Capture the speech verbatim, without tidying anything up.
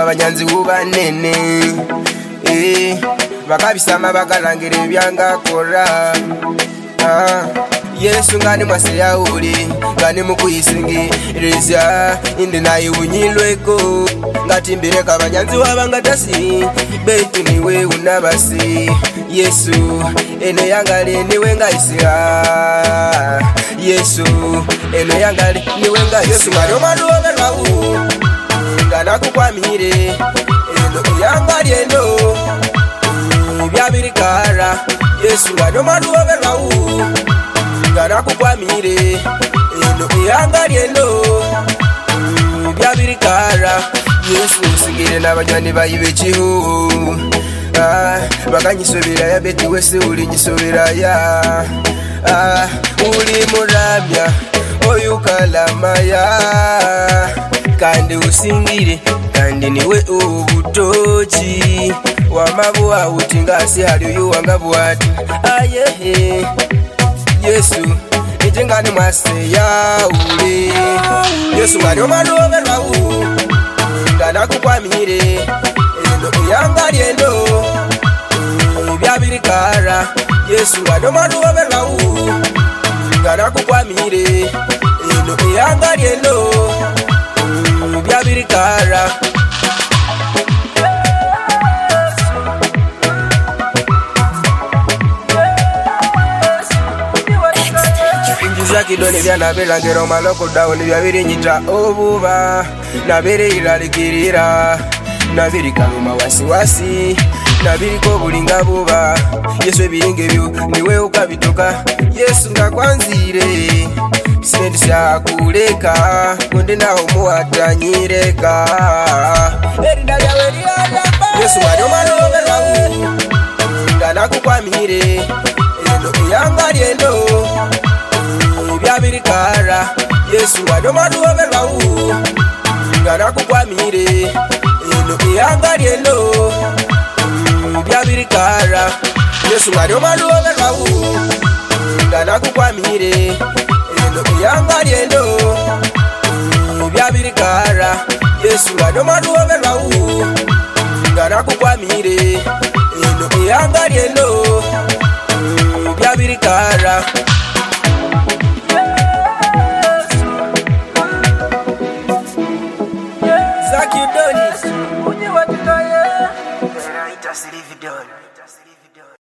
abanyanzi ubanene eh bakabisama bakalangire byanga kora ah Yesu ngani mwase ya uli ngani mukuyisingi reza indi nayi unyilweko ngati mbireka abanyanzi wabangatasi betu niwe unabasi Yesu ene yangale niwe ngaisia Yesu ene yangale niwe ngaisia Yesu ngaro maruobe rawu ngana kukwamire eno yangale eno byabirikara Yesu ngaro maruobe rawu ngana kukwamire eno yangale eno byabirikara Yesu sigire nabanyani bayibechiho ah bakanyisobera ya beti wese uli nyisobera ya ah uli murabya oyukalamaya kandi usingire kandi niwe ubutochi wamabuwa utingasi hali yuwanga bwati ayehe Yesu nijengani mwase ya uli Yesu ngani omarobe rawu ngana kukwamire eno yangari eno byabirikara Yesu ngani omarobe rawu ngana kukwamire eno yangari eno byabirikara Kidoni vya nabela ngero maloko daoni vya viri njita obuba nabere ilalikirira nabiri kaluma wasi wasi nabiri kobulinga buba Yesu ebiringe byo niwe ukabitoka Yesu ngakwanzire sinendi sya kuleka konde naho muwatanyireka erinda lyawe lyalamba Yesu wali marobe rawu ngana kukwamire eno yangari eno byabirikara Yesu wadomaruobe rawu ngana kukwamire eno yangari eno byabirikara Yesu wadomaruobe rawu ngana kukwamire eno yangari eno byabirikara Yesu wadomaruobe rawu ngana kukwamire eno yangari eno byabirikara Zaki Doni, unye watikaye, ita siri vidoni.